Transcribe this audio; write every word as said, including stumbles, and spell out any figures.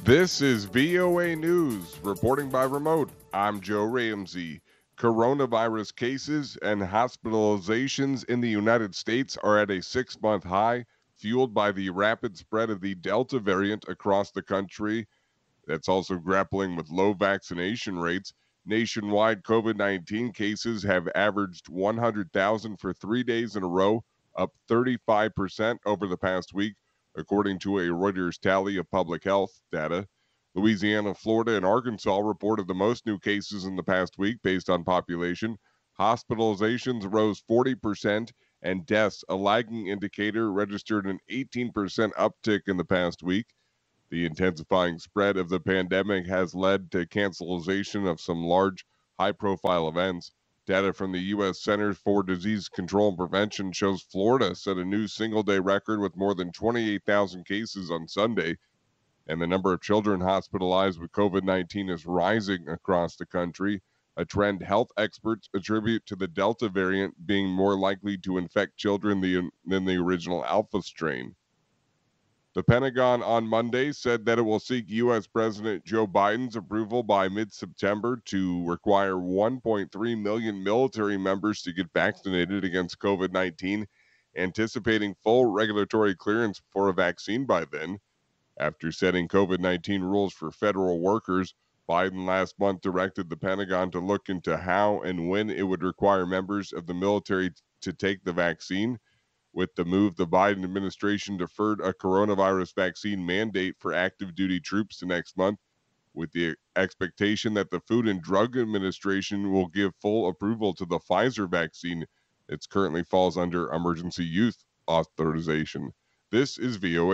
This is V O A News, reporting by remote. I'm Joe Ramsey. Coronavirus cases and hospitalizations in the United States are at a six month high, fueled by the rapid spread of the Delta variant across the country. That's also grappling with low vaccination rates. Nationwide COVID nineteen cases have averaged one hundred thousand for three days in a row, up thirty-five percent over the past week, according to a Reuters tally of public health data. Louisiana, Florida, and Arkansas reported the most new cases in the past week based on population. Hospitalizations rose forty percent, and deaths, a lagging indicator, registered an eighteen percent uptick in the past week. The intensifying spread of the pandemic has led to cancellation of some large, high profile events. Data from the U S. Centers for Disease Control and Prevention shows Florida set a new single day record with more than twenty-eight thousand cases on Sunday, and the number of children hospitalized with COVID nineteen is rising across the country, a trend health experts attribute to the Delta variant being more likely to infect children than the original Alpha strain. The Pentagon on Monday said that it will seek U S. President Joe Biden's approval by mid September to require one point three million military members to get vaccinated against COVID nineteen, anticipating full regulatory clearance for a vaccine by then. After setting COVID nineteen rules for federal workers, Biden last month directed the Pentagon to look into how and when it would require members of the military t- to take the vaccine. With the move, the Biden administration deferred a coronavirus vaccine mandate for active duty troops to next month, with the expectation that the Food and Drug Administration will give full approval to the Pfizer vaccine. It currently falls under emergency use authorization. This is V O A.